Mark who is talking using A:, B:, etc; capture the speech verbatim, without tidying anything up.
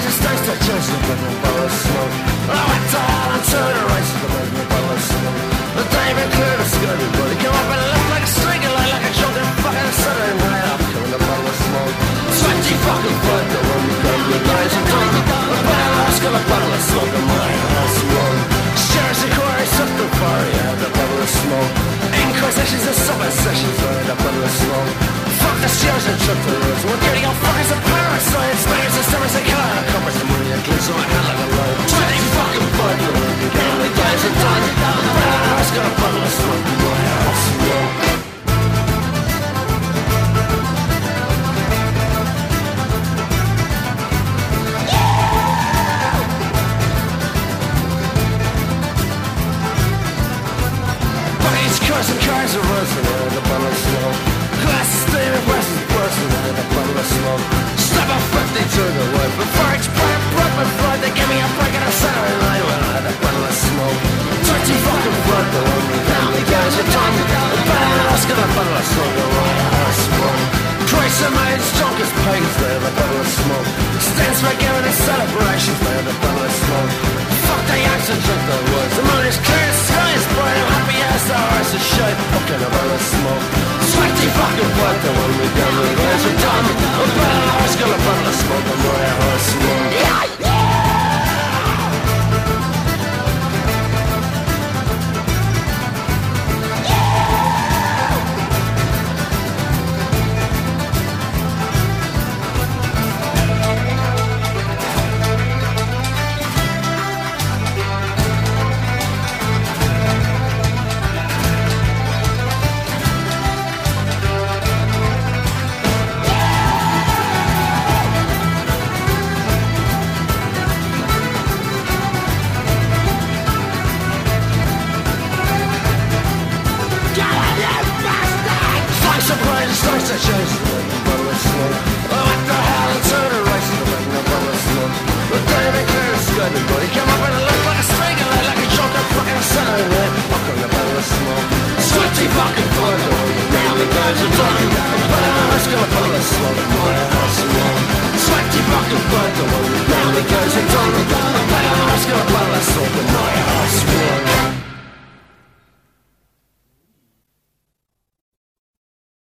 A: and stains to church to make me blow a smoke. I went to hell and turned a race to make me blow a smoke. The day been clear to scurvy, but he come up and left like a string and lay like a drunken fucking Saturday night. I'm coming to blow a smoke. Twenty fucking foot, the one you got me guys are done. The bad ass got a bottle of smoke in my house one. Shares and quarries up the fire, yeah, the bottle of smoke. Inquisitions and subsections, yeah, the bottle of smoke. Fuck the shares and truck the roads. We're getting all fuckers and parasites. Slayers and stars and color. Coppers and money and glitter on my hand like a light. Twenty fucking foot, the one you got me guys are done. The bad ass got a bottle of smoke in my house one. Cars and cars are racing in the bottle of smoke. Glasses steaming, glasses bursting in the bottle of smoke. Step a fifty to the wood before it's burnt, broke my flood. They give me a break on a Saturday night when I had a bottle of smoke. Twenty fucking blood, the one we family guys are done. The bad ass got a bottle of smoke, the right ass one. Christ of mine, drunk as pagans, they have a bottle of smoke. Stands for giving a celebrations, they have a bottle of smoke. Fuck the yaks and drink the woods. The moon is clear, the sky is bright. I'm happy as the horse is shite. Fucking a bottle of smoke. Twenty fucking blood, the one we done, the guys are done. The bad ass got a bottle of smoke, the right horse one. Yeah, yeah. Starts to chase the bottle of smoke. Oh, what the hell? It's on a race to make no bottle of smoke. The day they clear the sky, the body come up and it looked like a string and lay like a drunken fucking Saturday night. Fuck on the bottle of smoke. Twenty fucking blood, the one you really guys are done. But I was gonna bottle of smoke.